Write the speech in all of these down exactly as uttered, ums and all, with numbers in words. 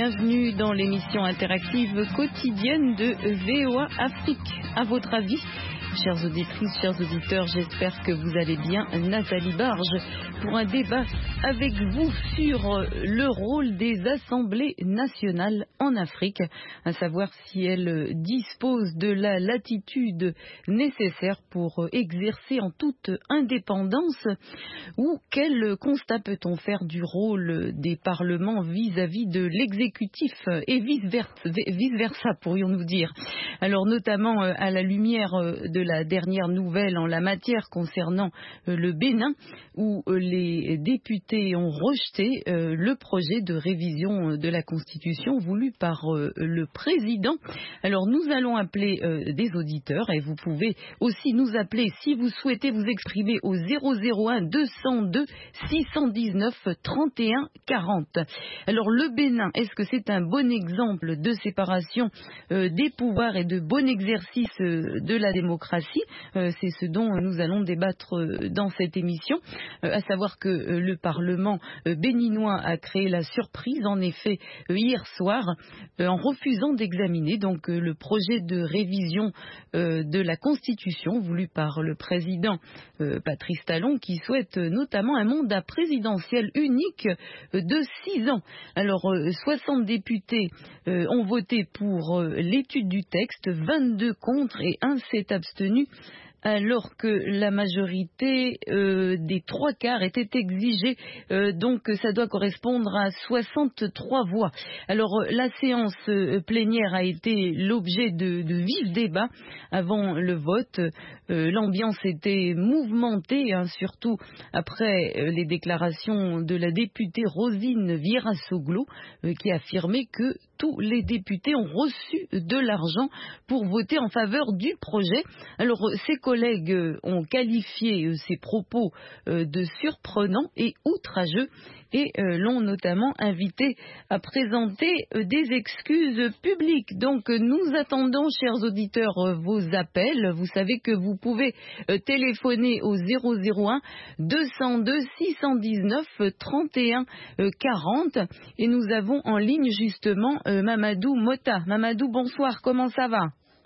bienvenue dans l'émission interactive quotidienne de V O A Afrique. À votre avis, chères auditrices, chers auditeurs, j'espère que vous allez bien. Nathalie Barge pour un débat avec vous sur le rôle des assemblées nationales en Afrique, à savoir si elles disposent de la latitude nécessaire pour exercer en toute indépendance, ou quel constat peut-on faire du rôle des parlements vis-à-vis de l'exécutif et vice-versa, pourrions-nous dire. Alors notamment à la lumière de la dernière nouvelle en la matière concernant le Bénin, où les députés ont rejeté le projet de révision de la Constitution voulu par le président. Alors nous allons appeler des auditeurs, et vous pouvez aussi nous appeler si vous souhaitez vous exprimer au zéro zéro un deux cent deux six cent dix-neuf trente et un quarante. Alors le Bénin, est-ce que c'est un bon exemple de séparation des pouvoirs et de bon exercice de la démocratie? C'est ce dont nous allons débattre dans cette émission, à savoir que le Parlement béninois a créé la surprise, en effet, hier soir, en refusant d'examiner donc le projet de révision de la Constitution voulu par le président Patrice Talon, qui souhaite notamment un mandat présidentiel unique de six ans. Alors, soixante députés ont voté pour l'étude du texte, vingt-deux contre et un s'est abstenu, alors que la majorité euh, des trois quarts était exigée, euh, donc ça doit correspondre à soixante-trois voix. Alors la séance plénière a été l'objet de, de vifs débats avant le vote. Euh, l'ambiance était mouvementée, hein, surtout après euh, les déclarations de la députée Rosine Vieira-Soglo, euh, qui affirmait que tous les députés ont reçu de l'argent pour voter en faveur du projet. Alors ses collègues ont qualifié ces propos de surprenants et outrageux et l'ont notamment invité à présenter des excuses publiques. Donc nous attendons, chers auditeurs, vos appels. Vous savez que vous pouvez téléphoner au zéro zéro un deux cent deux six cent dix-neuf trente et un quarante, et nous avons en ligne justement Mamadou Mota. Mamadou, bonsoir, comment ça va?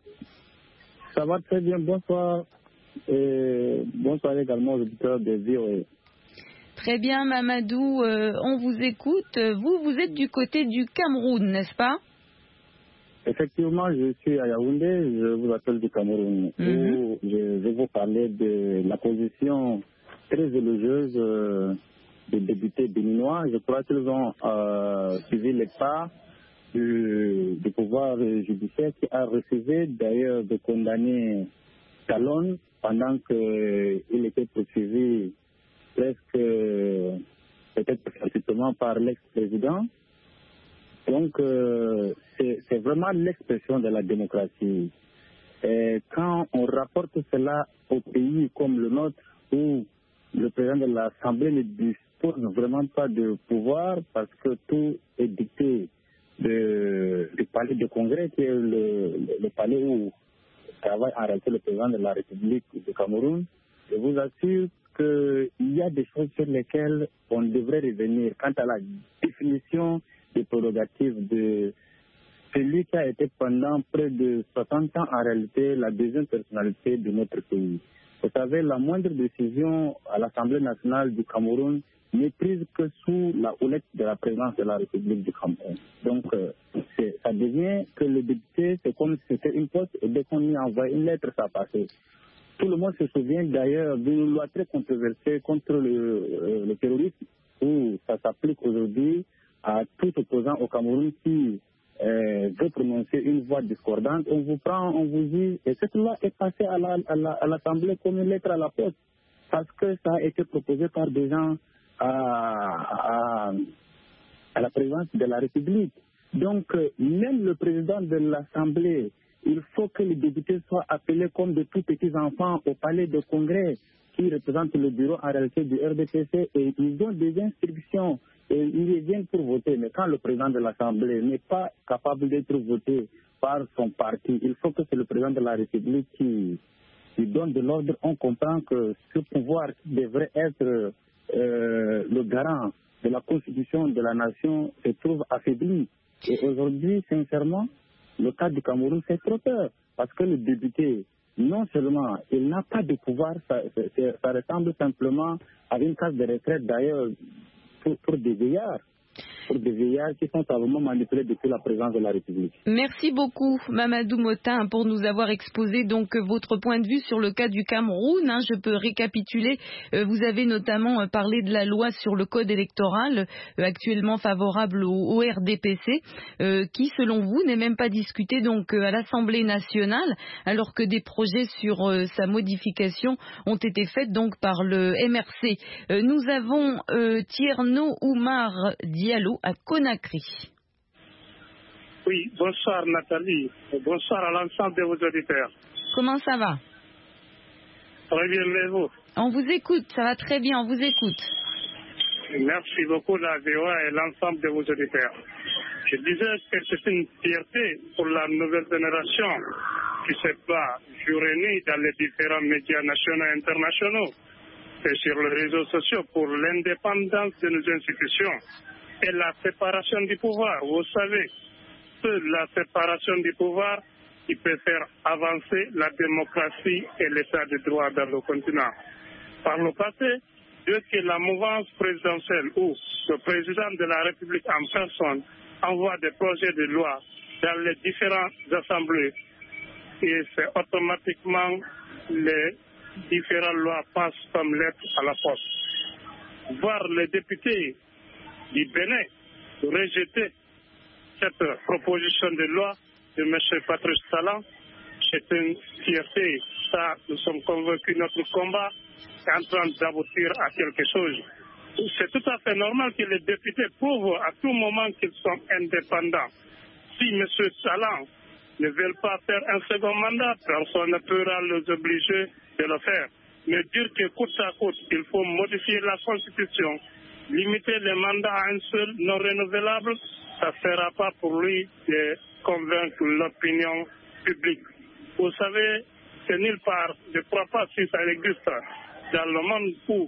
Ça va très bien, bonsoir. Et bonsoir également aux auditeurs de V O A. Très bien, Mamadou, euh, on vous écoute. Vous, vous êtes du côté du Cameroun, n'est-ce pas? Effectivement, je suis à Yaoundé, je vous appelle du Cameroun. Mm-hmm. Où je vais vous parler de la position très élogieuse euh, des députés béninois. Je crois qu'ils ont euh, suivi les pas du, du pouvoir judiciaire, qui a refusé d'ailleurs de condamner Talon pendant qu'il était poursuivi presque peut-être gratuitement par l'ex-président. Donc euh, c'est, c'est vraiment l'expression de la démocratie. Et quand on rapporte cela au pays comme le nôtre, où le président de l'Assemblée ne dispose vraiment pas de pouvoir parce que tout est dicté de, du palais de congrès, qui est le, le, le palais où travaille en réalité le président de la République du Cameroun, je vous assure qu'il y a des choses sur lesquelles on devrait revenir quant à la définition des prérogatives de celui qui a été pendant près de soixante ans en réalité la deuxième personnalité de notre pays. Vous savez, la moindre décision à l'Assemblée nationale du Cameroun n'est prise que sous la houlette de la présidence de la République du Cameroun. Donc, euh, c'est, ça devient que le député, c'est comme si c'était une poste, et dès qu'on y envoie une lettre, ça passait. Tout le monde se souvient d'ailleurs d'une loi très controversée contre le, euh, le terrorisme, où ça s'applique aujourd'hui à tout opposant au Cameroun qui euh, veut prononcer une voix discordante. On vous prend, on vous dit, et cette loi est passée à, la, à, la, à l'Assemblée comme une lettre à la poste, parce que ça a été proposé par des gens à, à, à la présidence de la République. Donc, euh, même le président de l'Assemblée, il faut que les députés soient appelés comme de tout petits enfants au palais de congrès qui représente le bureau en réalité du R D P C, et ils ont des instructions et ils viennent pour voter. Mais quand le président de l'Assemblée n'est pas capable d'être voté par son parti, il faut que c'est le président de la République qui, qui donne de l'ordre. On comprend que ce pouvoir qui devrait être euh, le garant de la constitution de la nation se trouve affaibli. Et aujourd'hui, sincèrement, le cas du Cameroun fait trop peur. Parce que le député, non seulement il n'a pas de pouvoir, ça, ça, ça ressemble simplement à une case de retraite d'ailleurs pour, pour des vieillards. Pour des vieillards qui sont probablement manipulés depuis la présence de la République. Merci beaucoup, Mamadou Motin, pour nous avoir exposé donc votre point de vue sur le cas du Cameroun. Hein, je peux récapituler. Euh, vous avez notamment euh, parlé de la loi sur le code électoral, euh, actuellement favorable au, au R D P C, euh, qui, selon vous, n'est même pas discutée donc euh, à l'Assemblée nationale, alors que des projets sur euh, sa modification ont été faits donc par le M R C. Euh, nous avons euh, Tierno Oumar Diallo à Conakry. Oui, bonsoir Nathalie, bonsoir à l'ensemble de vos auditeurs. Comment ça va? Très bien, mais vous? On vous écoute, ça va très bien, on vous écoute. Merci beaucoup la V O A et l'ensemble de vos auditeurs. Je disais que c'est une fierté pour la nouvelle génération qui se bat jour et nuit dans les différents médias nationaux et internationaux et sur les réseaux sociaux pour l'indépendance de nos institutions et la séparation du pouvoir. Vous savez, seule la séparation du pouvoir qui peut faire avancer la démocratie et l'état de droit dans le continent. Par le passé, dès que la mouvance présidentielle ou le président de la République en personne envoie des projets de loi dans les différentes assemblées, et c'est automatiquement les différentes lois passent comme lettres à la poste. Voir les députés du Bénin rejeter cette proposition de loi de M. Patrice Talon, c'est une fierté. Ça, nous sommes convaincus que notre combat est en train d'aboutir à quelque chose. C'est tout à fait normal que les députés prouvent à tout moment qu'ils sont indépendants. Si M. Talon ne veut pas faire un second mandat, personne ne pourra les obliger de le faire. Mais dire que coûte à coûte, il faut modifier la Constitution, limiter les mandats à un seul non renouvelable, ça ne sera pas pour lui de convaincre l'opinion publique. Vous savez, c'est nulle part, je ne crois pas si ça existe dans le monde où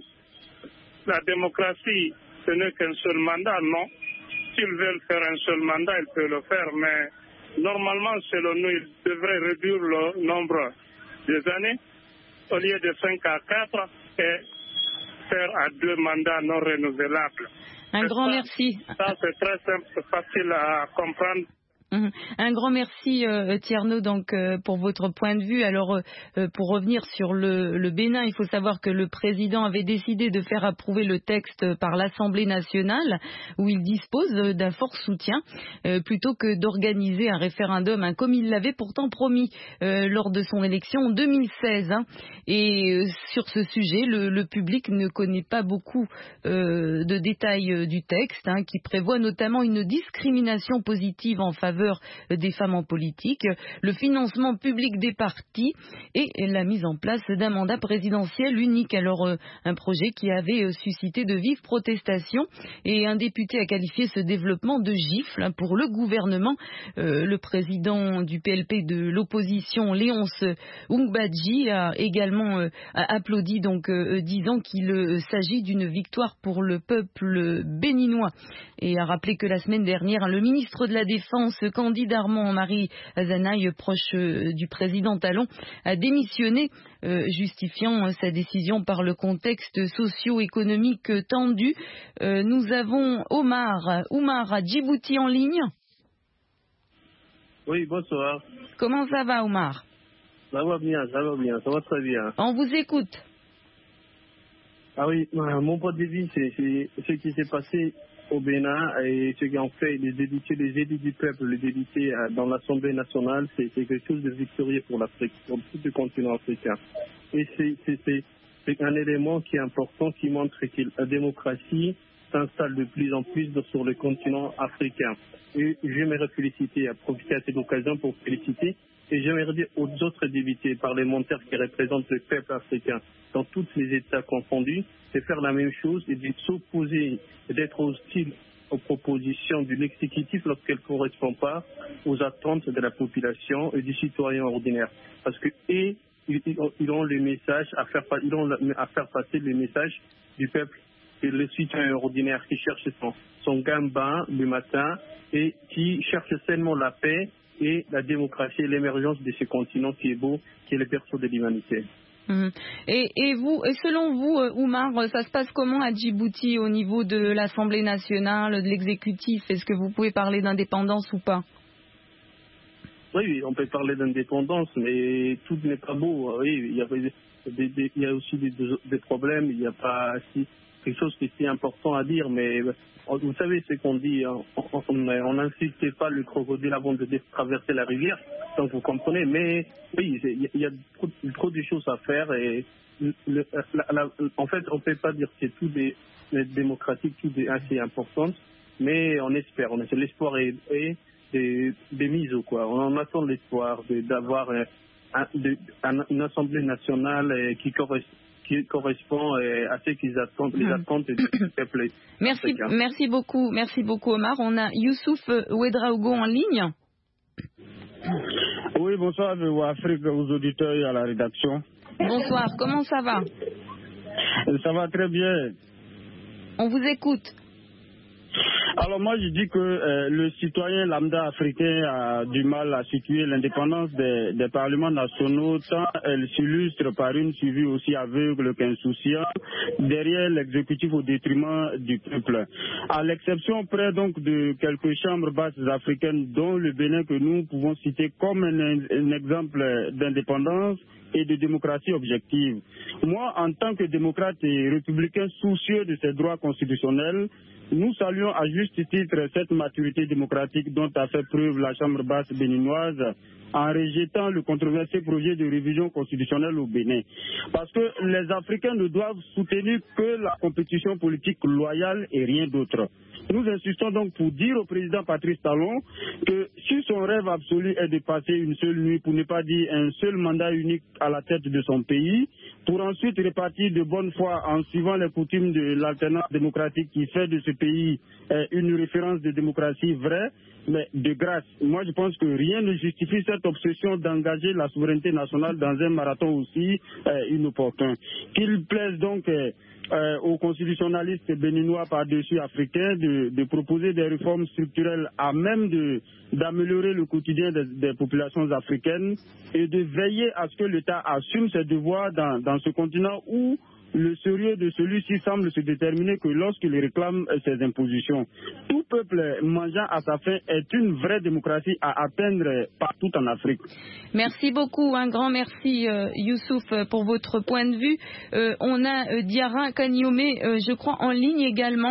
la démocratie, ce n'est qu'un seul mandat, non. S'ils veulent faire un seul mandat, ils peuvent le faire, mais normalement, selon nous, ils devraient réduire le nombre des années au lieu de cinq à quatre et faire à deux mandats non renouvelables. Un grand ça, merci. Ça, c'est très simple, facile à comprendre. Un grand merci euh, Tierno donc euh, pour votre point de vue. Alors euh, pour revenir sur le, le Bénin, il faut savoir que le président avait décidé de faire approuver le texte par l'Assemblée nationale où il dispose d'un fort soutien euh, plutôt que d'organiser un référendum, hein, comme il l'avait pourtant promis euh, lors de son élection en deux mille seize. Hein. Et euh, sur ce sujet, le, le public ne connaît pas beaucoup euh, de détails euh, du texte, hein, qui prévoit notamment une discrimination positive en faveur des femmes en politique, le financement public des partis et la mise en place d'un mandat présidentiel unique. Alors un projet qui avait suscité de vives protestations et un député a qualifié ce développement de gifle pour le gouvernement. Euh, le président du P L P de l'opposition, Léonce Ungbaji, a également euh, a applaudi, donc euh, disant qu'il euh, s'agit d'une victoire pour le peuple béninois et a rappelé que la semaine dernière, le ministre de la Défense, Candide Armand-Marie Azanaï, proche euh, du président Talon, a démissionné, euh, justifiant euh, sa décision par le contexte socio-économique tendu. Euh, nous avons Omar, Oumar à Djibouti en ligne. Oui, bonsoir. Comment ça va, Omar? Ça va bien, ça va bien, ça va très bien. On vous écoute. Ah oui, mon point de vue, c'est ce qui s'est passé au Bénin et ce qu'ont fait les députés, les élus du peuple, les députés dans l'Assemblée nationale, c'est quelque chose de victorieux pour l'Afrique, pour tout le continent africain. Et c'est un élément qui est important, qui montre que la démocratie s'installe de plus en plus sur le continent africain. Et j'aimerais féliciter, profiter à cette occasion pour féliciter, et j'aimerais dire aux autres députés parlementaires qui représentent le peuple africain dans tous les États confondus, de faire la même chose et de s'opposer, d'être hostile aux propositions de l'exécutif lorsqu'elles ne correspondent pas aux attentes de la population et du citoyen ordinaire. Parce que et, ils, ils ont le message à faire, ils ont à faire passer le message du peuple c'est le citoyen ordinaire qui cherche son, son gain-bain du matin et qui cherche seulement la paix et la démocratie et l'émergence de ce continent qui est beau, qui est le berceau de l'humanité. Mmh. Et, et vous, et selon vous, Oumar, ça se passe comment à Djibouti au niveau de l'Assemblée nationale, de l'exécutif? Est-ce que vous pouvez parler d'indépendance ou pas? Oui, on peut parler d'indépendance, mais tout n'est pas beau. Oui, il y a, des, des, il y a aussi des, des problèmes, il n'y a pas si, quelque chose qui est si important à dire, mais vous savez ce qu'on dit, on n'insulte pas le crocodile avant de traverser la rivière, donc vous comprenez, mais oui, il y a trop, trop de choses à faire et le, la, la, en fait, on ne peut pas dire que tout est démocratique, tout est assez important, mais on espère, on espère, l'espoir est, est des, des mises au quoi. On attend l'espoir de, d'avoir un, de, un, une assemblée nationale qui correspond qui correspond à ce qu'ils attendent, les attentes du peuple. Merci, merci beaucoup, merci beaucoup Omar. On a Youssouf Ouedraogo en ligne. Oui, bonsoir V O A Afrique, aux auditeurs et à la rédaction. Bonsoir, comment ça va? Ça va très bien. On vous écoute. Alors moi je dis que euh, le citoyen lambda africain a du mal à situer l'indépendance des, des parlements nationaux tant elle s'illustre par une suivi aussi aveugle qu'insouciant derrière l'exécutif au détriment du peuple. À l'exception près donc de quelques chambres basses africaines dont le Bénin que nous pouvons citer comme un, un exemple d'indépendance et de démocratie objective. Moi, en tant que démocrate et républicain soucieux de ses droits constitutionnels, nous saluons à juste titre cette maturité démocratique dont a fait preuve la Chambre basse béninoise en rejetant le controversé projet de révision constitutionnelle au Bénin. Parce que les Africains ne doivent soutenir que la compétition politique loyale et rien d'autre. Nous insistons donc pour dire au président Patrice Talon que si son rêve absolu est de passer une seule nuit, pour ne pas dire un seul mandat unique à la tête de son pays, pour ensuite repartir de bonne foi en suivant les coutumes de l'alternance démocratique qui fait de ce pays euh, une référence de démocratie vraie, mais de grâce. Moi, je pense que rien ne justifie cette obsession d'engager la souveraineté nationale dans un marathon aussi euh, inopportun. Qu'il plaise donc euh, Euh, aux constitutionnalistes béninois par-dessus africains de, de proposer des réformes structurelles à même de, d'améliorer le quotidien des, des populations africaines et de veiller à ce que l'État assume ses devoirs dans, dans ce continent où le sérieux de celui-ci semble se déterminer que lorsqu'il réclame ses impositions. Tout peuple mangeant à sa faim est une vraie démocratie à atteindre partout en Afrique. Merci beaucoup, un grand merci euh, Youssouf pour votre point de vue. Euh, on a euh, Diarra Kanyome, euh, je crois, en ligne également.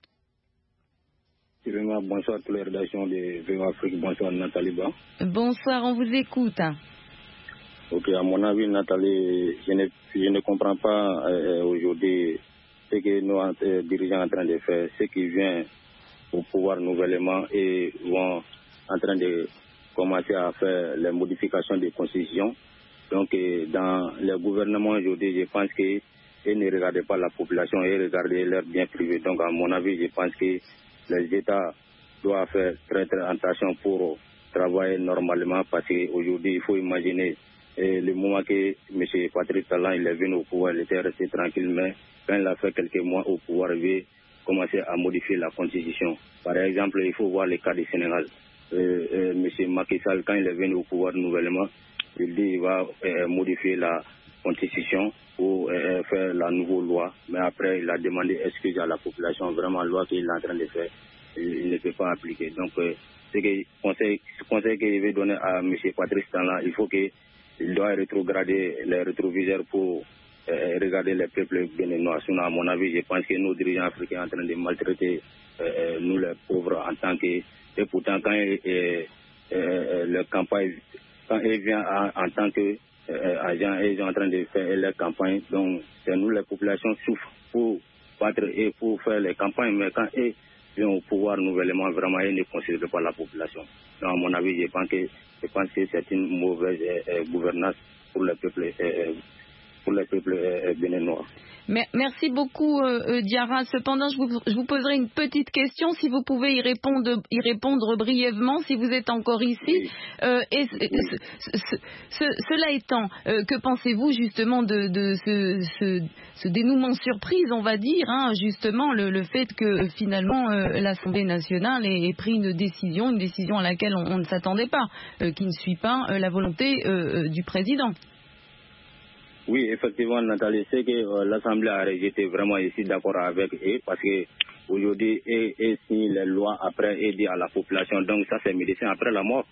Bonsoir à toutes les rédactions de V O A Afrique, bonsoir Nathalie Ba. Bonsoir, on vous écoute. Ok, à mon avis, Nathalie, je ne, je ne comprends pas euh, aujourd'hui ce que nos euh, dirigeants sont en train de faire, ce qui vient au pouvoir nouvellement et vont en train de commencer à faire les modifications des constitutions. Donc, euh, dans le gouvernement aujourd'hui, je pense qu'ils ne regardent pas la population, ils regardent leurs biens privés. Donc, à mon avis, je pense que les États doivent faire très très attention pour travailler normalement parce qu'aujourd'hui, il faut imaginer et le moment que M. Patrice Talon il est venu au pouvoir, il était resté tranquille, mais quand il a fait quelques mois au pouvoir, il veut commencer à modifier la constitution. Par exemple, il faut voir le cas du Sénégal. Euh, euh, M. Macky Sall, quand il est venu au pouvoir nouvellement, il dit qu'il va euh, modifier la constitution pour euh, faire la nouvelle loi. Mais après, il a demandé excuse à la population. Vraiment, la loi qu'il est en train de faire, il, il ne peut pas appliquer. Donc, euh, ce que conseil, conseil qu'il veut donner à M. Patrice Talon, il faut que il doit rétrograder les rétroviseurs pour euh, regarder les peuples béninois. Sinon, à mon avis, je pense que nos dirigeants africains sont en train de maltraiter euh, nous les pauvres en tant que... Et pourtant, quand euh, euh, leur campagne, quand ils viennent en, en tant que euh, agents, ils sont en train de faire leur campagne. Donc, c'est nous, les populations, souffrent pour battre et pour faire les campagnes. Mais quand ils viennent au pouvoir nouvellement, vraiment, ils ne considèrent pas la population. Donc, à mon avis, je pense que Je pense que c'est une mauvaise euh, gouvernance pour le peuple euh, pour les peuples euh, béninois. Merci beaucoup, euh, Diarra. Cependant, je vous, je vous poserai une petite question, si vous pouvez y répondre, y répondre brièvement, si vous êtes encore ici. Oui. Euh, et, Oui. ce, ce, ce, cela étant, euh, que pensez-vous justement de, de ce, ce, ce dénouement surprise, on va dire, hein, justement, le, le fait que finalement euh, l'Assemblée nationale ait, ait pris une décision, une décision à laquelle on, on ne s'attendait pas, euh, qui ne suit pas euh, la volonté euh, du président? Oui, effectivement, Nathalie, c'est que euh, l'Assemblée a été vraiment ici d'accord avec eux parce que aujourd'hui, eux, eux signent les lois après et dit à la population. Donc ça, c'est médecin après la mort.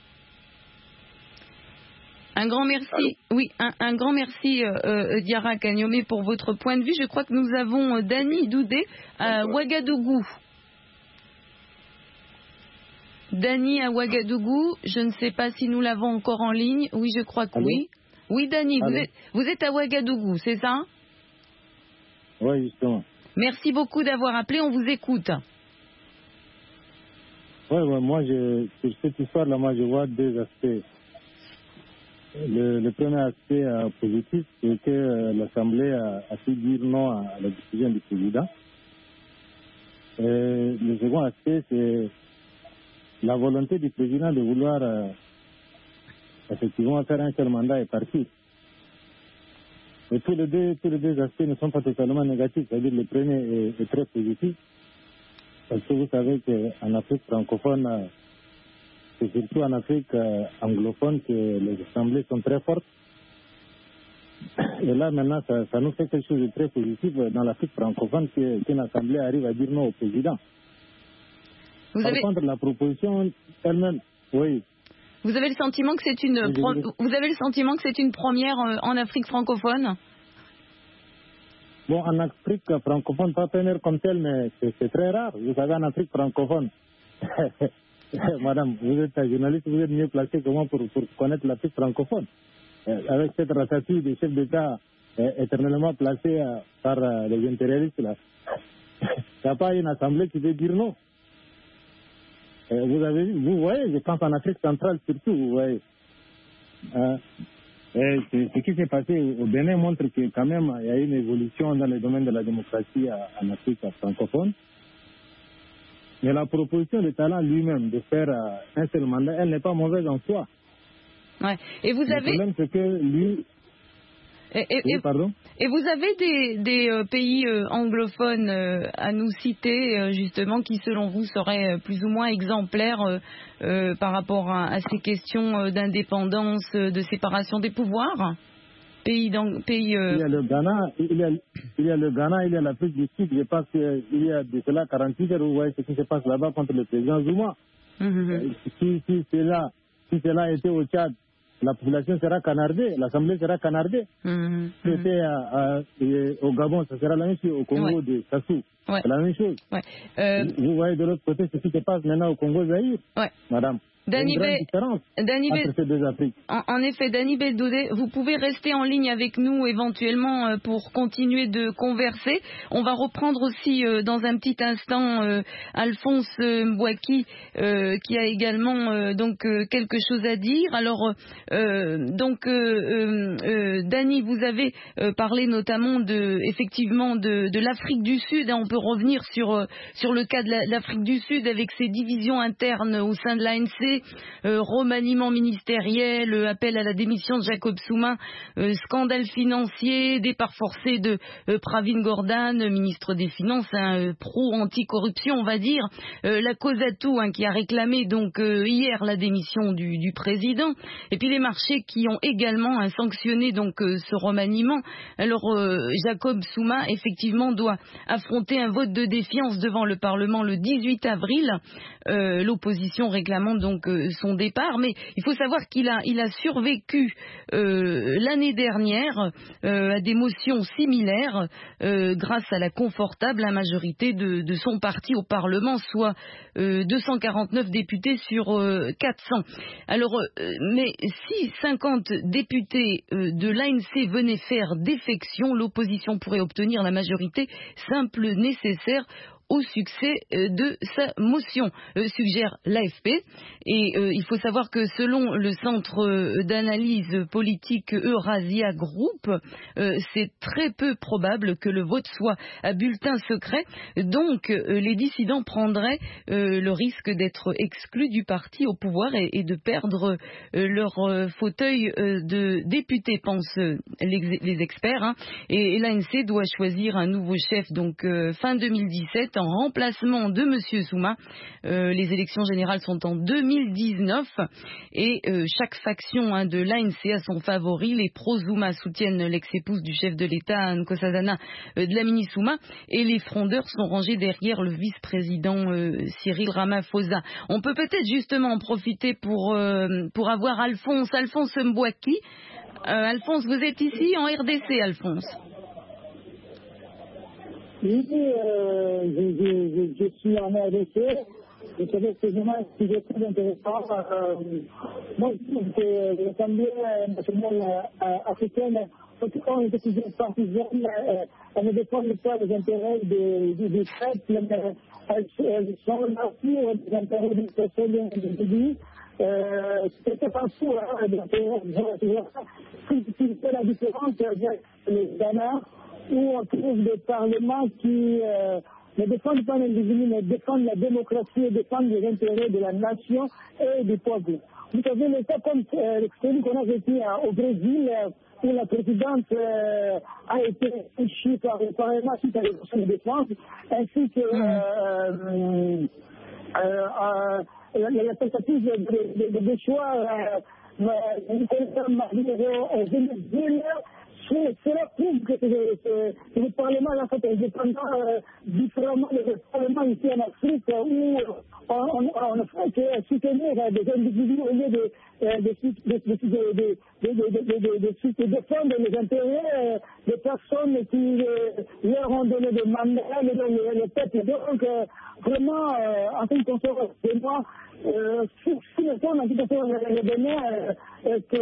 Un grand merci, Allô? oui, un, un grand merci euh, euh, Diarra Kanyome pour votre point de vue. Je crois que nous avons euh, Dani Doudé à Ouagadougou. Dani à Ouagadougou, je ne sais pas si nous l'avons encore en ligne. Oui, je crois que Allô? oui. Oui, Dani, vous êtes, vous êtes à Ouagadougou, c'est ça? Oui, justement. Merci beaucoup d'avoir appelé, on vous écoute. Oui, ouais, moi, je, sur cette histoire-là, moi, je vois deux aspects. Le, le premier aspect euh, positif, c'est que euh, l'Assemblée a, a su dire non à, à la décision du président. Et le second aspect, c'est la volonté du président de vouloir euh, effectivement faire un seul mandat et partir. Et tous les deux, tous les deux aspects ne sont pas totalement négatifs. C'est-à-dire le premier est, est très positif. Parce que vous savez qu'en Afrique francophone, euh, c'est surtout en Afrique euh, anglophone que les assemblées sont très fortes. Et là, maintenant, ça, ça nous fait quelque chose de très positif dans l'Afrique francophone qu'une assemblée arrive à dire non au président. Vous Par avez... contre, la proposition elle-même, oui. Vous avez le sentiment que c'est une, pro... vous avez le sentiment que c'est une première euh, en Afrique francophone? Bon, en Afrique francophone, pas première comme telle, mais c'est très rare. Vous savez, en Afrique francophone, madame, vous êtes journaliste, vous êtes mieux placé que moi pour, pour connaître l'Afrique francophone. Euh, avec cette ratatouille des chefs d'État euh, éternellement placés euh, par euh, les impérialistes, là, il n'y a pas une assemblée qui veut dire non. Euh, vous avez vu, vous voyez, je pense en Afrique centrale surtout, vous voyez. Euh, et ce qui s'est passé au Bénin montre que quand même il y a une évolution dans le domaine de la démocratie en Afrique francophone. Mais la proposition de Talon lui-même de faire un seul mandat, elle n'est pas mauvaise en soi. Ouais. Et vous le avez... problème c'est que lui... Et, et, oui, pardon. Et vous avez des, des euh, pays euh, anglophones euh, à nous citer, euh, justement, qui, selon vous, seraient euh, plus ou moins exemplaires euh, euh, par rapport à, à ces questions euh, d'indépendance, euh, de séparation des pouvoirs? Pays, pays euh... Il y a le Ghana, il y a, il y a le Ghana, il y a l'Afrique du Sud. Je pense qu'il y a de cela quarante-huit heures, vous voyez ce qui se passe là-bas contre le président Zuma. Mm-hmm. Si, si cela, si cela était au Tchad, la population sera canardée, l'Assemblée sera canardée. Mmh, si c'était mmh. au Gabon, ça sera la même chose. Au Congo ouais. de Sassou, ouais. c'est la même chose. Ouais. Euh... Vous voyez de l'autre côté ce qui se passe maintenant au Congo Zaïre, ouais. madame. Dani une grande différence Dani entre ces deux Afriques. En, en effet, Dani Doudé, vous pouvez rester en ligne avec nous éventuellement euh, pour continuer de converser. On va reprendre aussi euh, dans un petit instant euh, Alphonse Mbouaki euh, qui a également euh, donc euh, quelque chose à dire. Alors euh, donc euh, euh, Dani, vous avez euh, parlé notamment de effectivement de, de l'Afrique du Sud. On peut revenir sur euh, sur le cas de la, l'Afrique du Sud avec ses divisions internes au sein de l'A N C. Euh, remaniement ministériel, euh, appel à la démission de Jacob Zuma, euh, scandale financier, départ forcé de euh, Pravin Gordhan, ministre des Finances, hein, euh, pro-anticorruption, on va dire, euh, la COSATU hein, qui a réclamé donc euh, hier la démission du, du président, et puis les marchés qui ont également hein, sanctionné donc euh, ce remaniement. Alors euh, Jacob Zuma effectivement doit affronter un vote de défiance devant le Parlement le dix-huit avril, euh, l'opposition réclamant donc son départ, mais il faut savoir qu'il a, il a survécu euh, l'année dernière euh, à des motions similaires euh, grâce à la confortable majorité de, de son parti au Parlement, soit euh, deux cent quarante-neuf députés sur euh, quatre cents. Alors, euh, mais si cinquante députés euh, de l'A N C venaient faire défection, l'opposition pourrait obtenir la majorité simple nécessaire au succès euh, de sa motion, euh, suggère l'A F P. Et euh, il faut savoir que selon le centre euh, d'analyse politique Eurasia Group, euh, c'est très peu probable que le vote soit à bulletin secret. Donc euh, les dissidents prendraient euh, le risque d'être exclus du parti au pouvoir et, et de perdre euh, leur euh, fauteuil euh, de député, pensent euh, les, les experts. Hein. Et, et l'A N C doit choisir un nouveau chef donc euh, fin deux mille dix-sept en remplacement de Monsieur Zouma. Euh, les élections générales sont en deux mille dix-neuf et euh, chaque faction hein, de l'A N C a son favori. Les pro-Zouma soutiennent l'ex-épouse du chef de l'État, Nkosazana euh, Dlamini Zouma, et les frondeurs sont rangés derrière le vice-président euh, Cyril Ramaphosa. On peut peut-être justement en profiter pour, euh, pour avoir Alphonse, Alphonse Mbouaki. Euh, Alphonse, vous êtes ici en R D C, Alphonse? Oui, euh, je, je, je, je suis en R D C. Vous savez, c'est vraiment un sujet très intéressant. Euh, moi, je trouve que l'Assemblée nationale africaine, en tout cas, on est toujours partisane, euh, elle ne défend pas les intérêts des, des, des peuples, mais elles sont là pour les intérêts des personnes et des individus. Euh, c'est pas fou, hein, des intérêts. Si c'est la différence avec les Ghana, où on trouve des parlements qui euh, ne défendent pas l'individu, mais défendent la démocratie et défendent les intérêts de la nation et du peuple. Vous savez, le cas comme euh, celui qu'on a vécu euh, au Brésil, euh, où la présidente euh, a été touchée par le Parlement suite à l'élection de défense, ainsi que euh, euh, euh, la, la tentative de, de, de, de choix euh, de Nicolas Maduro au Venezuela. Cela prouve que, que, que, que le Parlement en fait, est dépendant euh, différemment des parlements ici en Afrique où on, on, on ne fait que soutenir des individus au lieu de, de, de, de, de, de, de, de, de, de défendre les intérêts des personnes qui leur ont donné des mandats, le, le, le peuple. Donc, euh, vraiment, euh, en ce qui concerne moi, Euh, si, si le temps, en tout cas, le Bénin, euh, que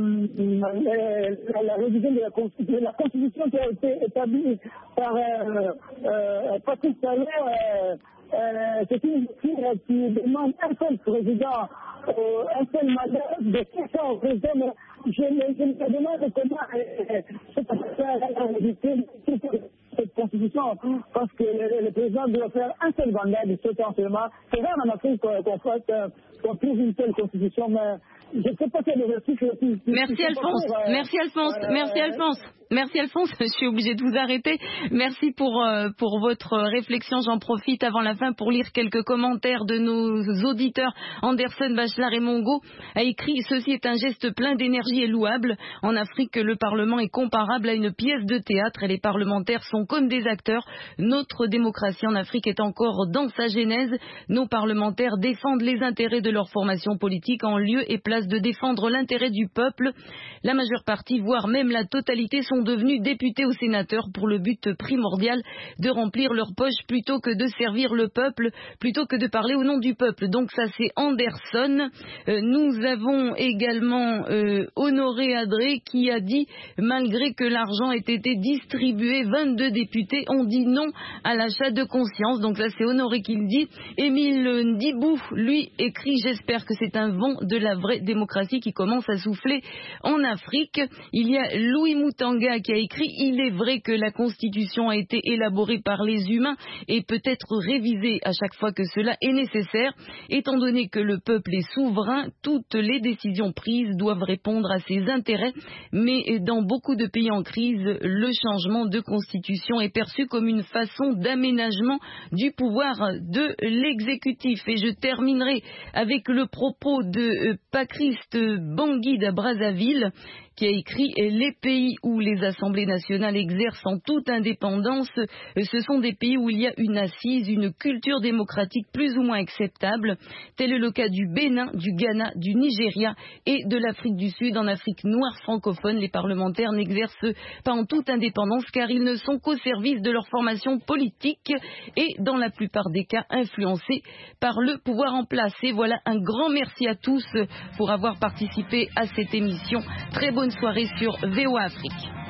euh, la, la révision de la, de la Constitution qui a été établie par euh, euh, Patrice Talon, euh, euh, c'est une mesure qui demande un seul président, euh, un seul mandat de six ans au président. Mais je, je me demande comment euh, cette affaire a révisé cette constitution, parce que le, le président doit faire un seul mandat de sept ans seulement. C'est rare en Afrique qu'on qu fasse, qu'on trouve une telle constitution, mais je ne sais pas quel est le cycle. Merci Alphonse, euh, merci Alphonse, euh, merci Alphonse. Merci Alphonse, je suis obligée de vous arrêter. Merci pour, euh, pour votre réflexion. J'en profite avant la fin pour lire quelques commentaires de nos auditeurs. Anderson, Bachelard et Mongo a écrit « Ceci est un geste plein d'énergie et louable. En Afrique, le Parlement est comparable à une pièce de théâtre et les parlementaires sont comme des acteurs. Notre démocratie en Afrique est encore dans sa genèse. Nos parlementaires défendent les intérêts de leur formation politique en lieu et place de défendre l'intérêt du peuple. La majeure partie, voire même la totalité, sont devenus députés ou sénateurs pour le but primordial de remplir leur poche plutôt que de servir le peuple, plutôt que de parler au nom du peuple. » Donc ça c'est Anderson. Euh, nous avons également euh, Honoré Adré qui a dit « Malgré que l'argent ait été distribué, vingt-deux députés ont dit non à l'achat de conscience. » Donc là c'est Honoré qui le dit. Émile Ndibou, lui, écrit « J'espère que c'est un vent de la vraie démocratie qui commence à souffler en Afrique. » Il y a Louis Moutanga qui a écrit « Il est vrai que la Constitution a été élaborée par les humains et peut être révisée à chaque fois que cela est nécessaire. Étant donné que le peuple est souverain, toutes les décisions prises doivent répondre à ses intérêts. Mais dans beaucoup de pays en crise, le changement de Constitution est perçu comme une façon d'aménagement du pouvoir de l'exécutif. » Et je terminerai avec le propos de Pacriste Bangui de Brazzaville, qui a écrit « Les pays où les assemblées nationales exercent en toute indépendance, ce sont des pays où il y a une assise, une culture démocratique plus ou moins acceptable. Tel est le cas du Bénin, du Ghana, du Nigeria et de l'Afrique du Sud. En Afrique noire francophone, les parlementaires n'exercent pas en toute indépendance car ils ne sont qu'au service de leur formation politique et dans la plupart des cas influencés par le pouvoir en place. » Et voilà, un grand merci à tous pour avoir participé à cette émission. Très bonne soirée sur V O A Afrique.